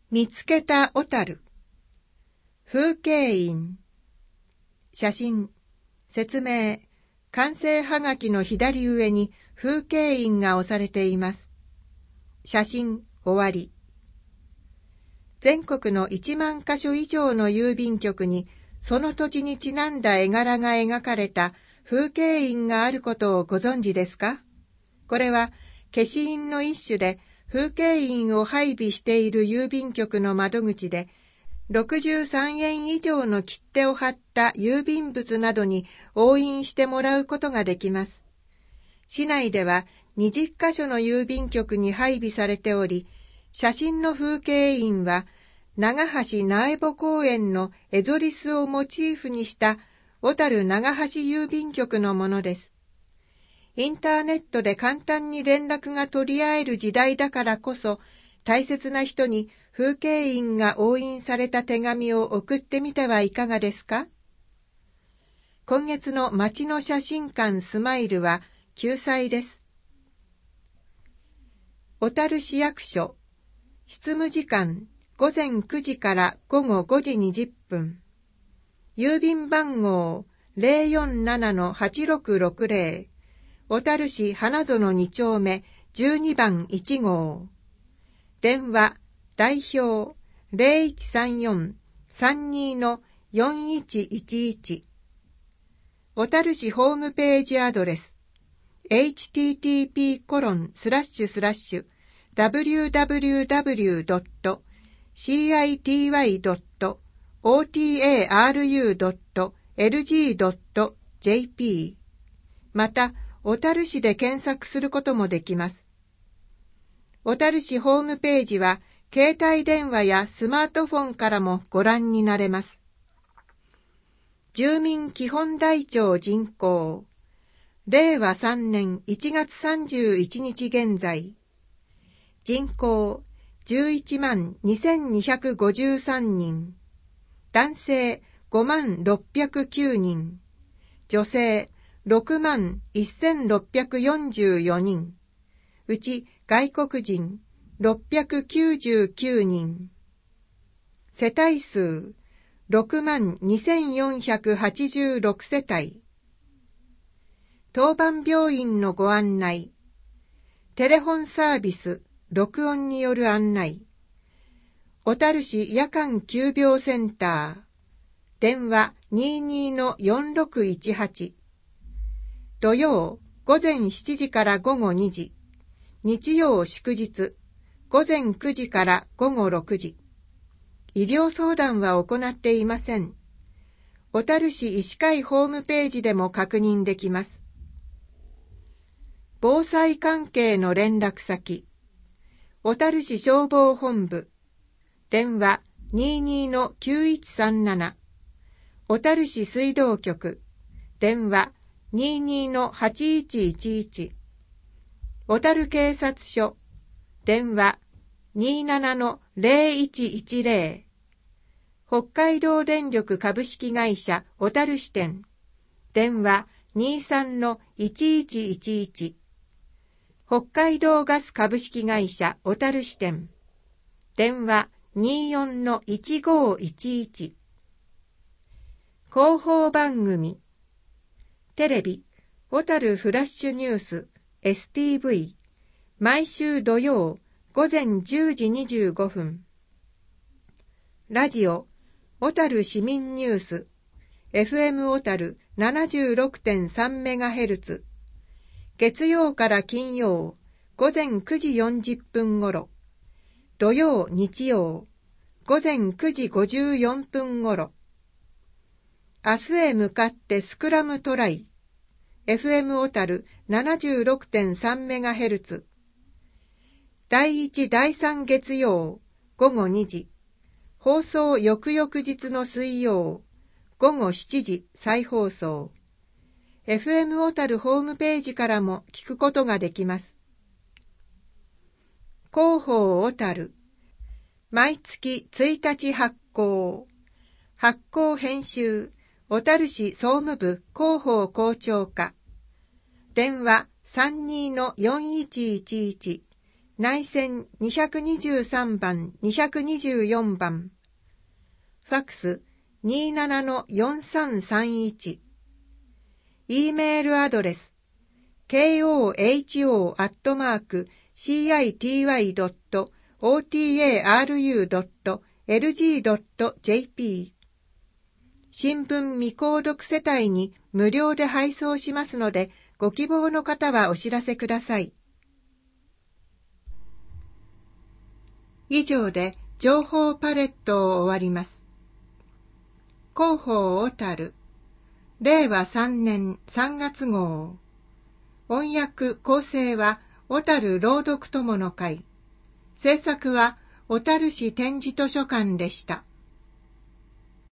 見つけた小樽。風景印。写真。説明。完成はがきの左上に風景印が押されています。写真終わり。全国の1万カ所以上の郵便局にその土地にちなんだ絵柄が描かれた風景印があることをご存知ですか？これは消印の一種で風景印を配備している郵便局の窓口で63円以上の切手を貼った郵便物などに押印してもらうことができます。市内では20カ所の郵便局に配備されており、写真の風景印は長橋苗穂公園のエゾリスをモチーフにした小樽長橋郵便局のものです。インターネットで簡単に連絡が取り合える時代だからこそ、大切な人に風景印が押印された手紙を送ってみてはいかがですか？今月の街の写真館スマイルは休載です。小樽市役所、執務時間午前9時から午後5時20分。郵便番号 047-8660。小樽市花園2丁目12番1号。電話、代表 0134-32-4111。小樽市ホームページアドレス http://www.citaru.lg.jp また、小樽市で検索することもできます。小樽市ホームページは、携帯電話やスマートフォンからもご覧になれます。住民基本台帳人口。令和3年1月31日現在。人口112253人。男性50609人。女性61644人。うち外国人699人。世帯数62486世帯。当番病院のご案内。テレフォンサービス、録音による案内。小樽市夜間急病センター。電話 22-4618。土曜午前7時から午後2時。日曜祝日午前9時から午後6時。医療相談は行っていません。小樽市医師会ホームページでも確認できます。防災関係の連絡先。小樽市消防本部。電話 22-9137。小樽市水道局。電話 22-8111。小樽警察署。電話 27-0110。北海道電力株式会社小樽支店。電話 23-1111。北海道ガス株式会社小樽支店。電話 24-1511。広報番組。テレビ、小樽フラッシュニュース STV。毎週土曜午前10時25分。ラジオ、小樽市民ニュース。FM 小樽 76.3MHz。月曜から金曜、午前9時40分ごろ。土曜、日曜、午前9時54分ごろ。明日へ向かってスクラムトライ。FM 小樽 76.3MHz。第1、第3月曜、午後2時。放送翌々日の水曜、午後7時再放送。FM 小樽ホームページからも聞くことができます。広報小樽。毎月1日発行。発行編集、小樽市総務部広報校長課。電話 32-4111。 内線223番224番。ファックス 27-4331。E メールアドレス koho.city.otaru.lg.jp。 新聞未購読世帯に無料で配送しますので、ご希望の方はお知らせください。以上で情報パレットを終わります。広報小樽、令和3年3月号。音訳構成は小樽朗読友の会。制作は小樽市点字図書館でした。